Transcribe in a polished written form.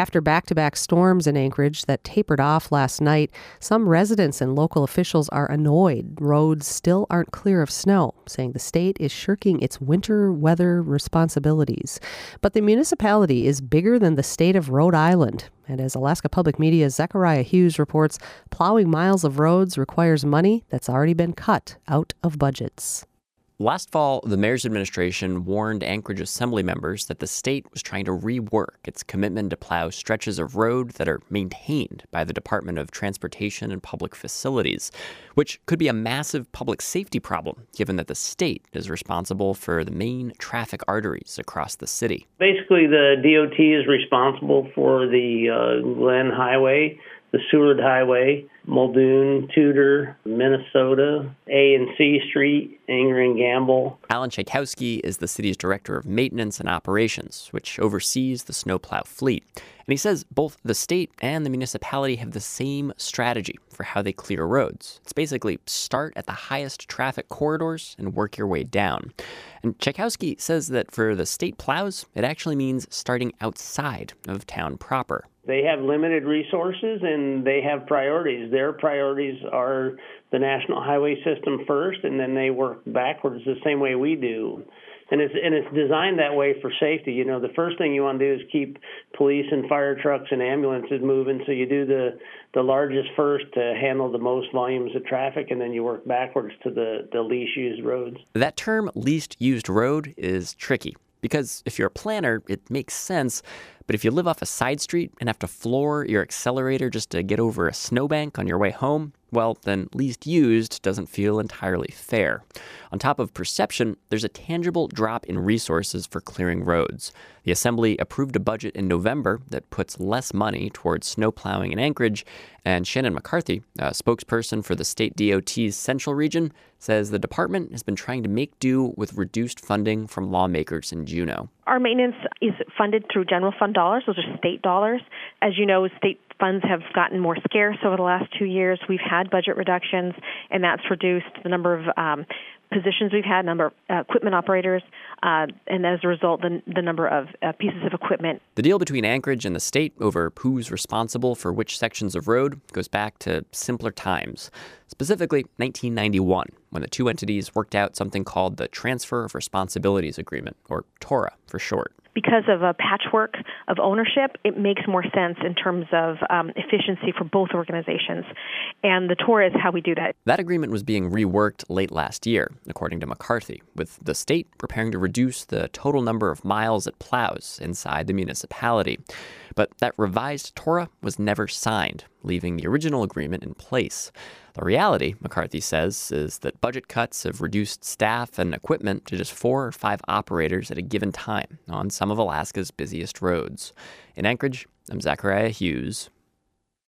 After back-to-back storms in Anchorage that tapered off last night, some residents and local officials are annoyed. Roads still aren't clear of snow, saying the state is shirking its winter weather responsibilities. But the municipality is bigger than the state of Rhode Island. And as Alaska Public Media's Zachariah Hughes reports, plowing miles of roads requires money that's already been cut out of budgets. Last fall, the mayor's administration warned Anchorage Assembly members that the state was trying to rework its commitment to plow stretches of road that are maintained by the Department of Transportation and Public Facilities, which could be a massive public safety problem, given that the state is responsible for the main traffic arteries across the city. Basically, the DOT is responsible for the Glen Highway, the Seward Highway, Muldoon, Tudor, Minnesota, A and C Street, Anger and Gamble. Alan Tchaikovsky is the city's director of maintenance and operations, which oversees the snowplow fleet. And he says both the state and the municipality have the same strategy for how they clear roads. It's basically start at the highest traffic corridors and work your way down. And Tchaikovsky says that for the state plows, it actually means starting outside of town proper. They have limited resources and they have priorities. Their priorities are the national highway system first, and then they work backwards the same way we do. And it's designed that way for safety. You know, the first thing you want to do is keep police and fire trucks and ambulances moving. So you do the largest first to handle the most volumes of traffic, and then you work backwards to the least used roads. That term, least used road, is tricky. Because if you're a planner, it makes sense. But if you live off a side street and have to floor your accelerator just to get over a snowbank on your way home, well, then least used doesn't feel entirely fair. On top of perception, there's a tangible drop in resources for clearing roads. The Assembly approved a budget in November that puts less money towards snow plowing in Anchorage, and Shannon McCarthy, a spokesperson for the state DOT's Central Region, says the department has been trying to make do with reduced funding from lawmakers in Juneau. Our maintenance is funded through general fund dollars. Those are state dollars. As you know, state funds have gotten more scarce over the last 2 years. We've had budget reductions, and that's reduced the number of positions we've had, number of equipment operators, and as a result, the number of pieces of equipment. The deal between Anchorage and the state over who's responsible for which sections of road goes back to simpler times, specifically 1991, when the two entities worked out something called the Transfer of Responsibilities Agreement, or TORA for short. Because of a patchwork of ownership, it makes more sense in terms of efficiency for both organizations. And the TORA is how we do that. That agreement was being reworked late last year, according to McCarthy, with the state preparing to reduce the total number of miles it plows inside the municipality. But that revised TORA was never signed, leaving the original agreement in place. The reality, McCarthy says, is that budget cuts have reduced staff and equipment to just 4 or 5 operators at a given time on some of Alaska's busiest roads. In Anchorage, I'm Zachariah Hughes,